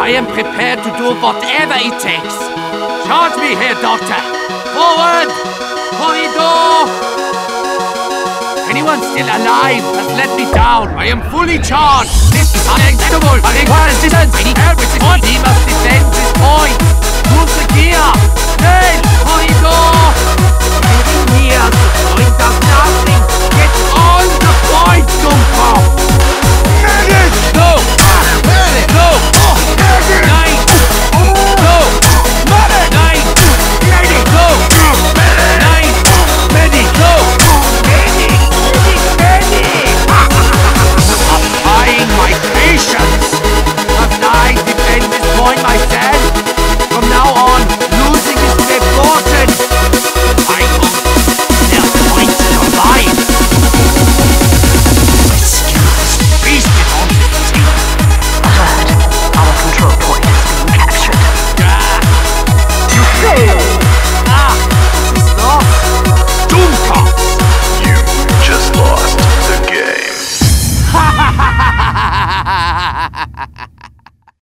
I am prepared to do whatever it takes. Charge me here, Doctor. Forward! Corridor! Anyone still alive has let me down. I am fully charged. This is unacceptable. I require assistance. I need help with this point. He must defend this point. Move the gear. Schnell! Corridor! Getting here. The point does nothing. Get on the point, Jungfrau!